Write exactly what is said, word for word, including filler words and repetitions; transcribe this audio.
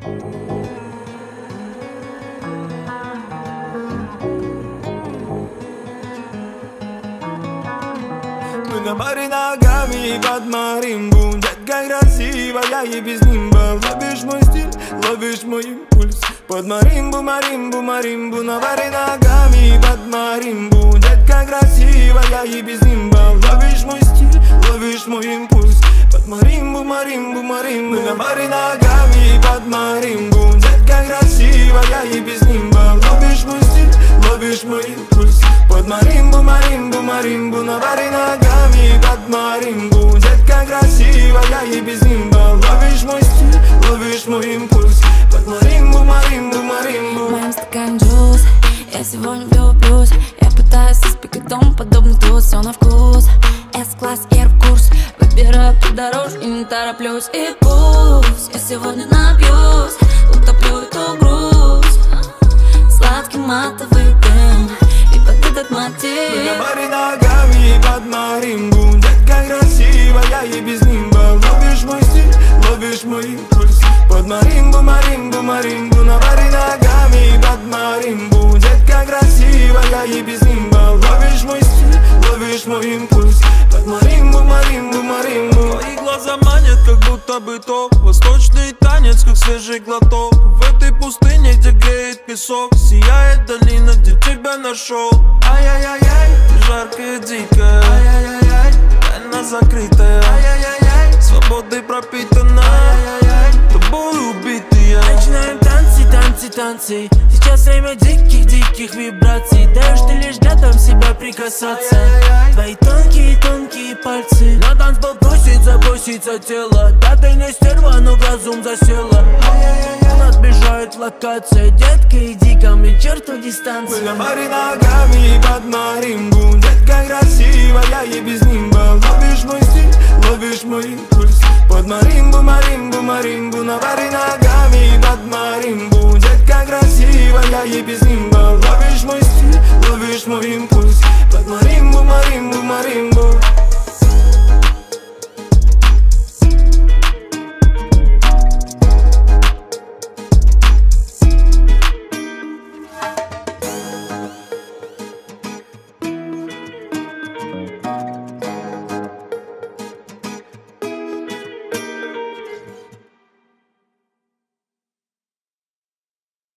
Мы на море ногами под маримбу. Детка красивая и без нимба. Ловишь мой стиль, ловишь мой импульс. Под маримбу, маримбу, маримбу. На море ногами под маримбу. Детка красивая и без нимба. Ловишь мой стиль, ловишь мой импульс. Под маримбу, маримбу, маримбу. Мы на море ногами под маримбу. Детка красивая и без нимба. Ловишь мой стиль, ловишь мой импульс. Под маримбу, маримбу, маримбу. На море ногами под маримбу. Детка красивая и без нимба. Ловишь мой стиль, ловишь мой импульс. Под маримбу, маримбу, маримбу. В моем стакане джуз, я сегодня влюблюсь. Я пытаюсь испекать дом, подобный тут, все на вкус. С-класс, эйр-курс, выбираю по дорожке, не тороплюсь. И пусть я сегодня напьюсь, утоплю эту грусть. Сладкий матовый дым, и под этот мотив. Мы на море ногами под маримбу. Детка красивая и без нимба. Ловишь мой стиль, ловишь мой импульс. Под маримбу, маримбу, маримбу. На море ногами под маримбу. Детка красивая и без нимба. Ловишь мой стиль, ловишь мой импульс. Под маримбу, маримбу, маримбу. Твои глаза манят, как будто бы то восточный танец, как свежий глоток. В этой пустыне, где греет песок, сияет долина, где тебя нашел. Ай-яй-яй-яй, ты жаркая, дикая. Ай-яй-яй-яй, тайна закрытая. Ай-яй-яй-яй, свободой пропитана. Ай-яй-яй, тобой убитые. Начинаем танцы, танцы, танцы. Сейчас время диких-диких вибраций. Даешь ты лишь рядом себя прикасаться. Твои тонкие-тонкие пальцы. На танцпол просит заброситься тело. Да ты не стерва, но в разум засела. Надбежает локация. Детка, иди ко мне, черту дистанцию. Мы на море ногами под маримбу. Детка красивая и без нимба. Ловишь мой стиль,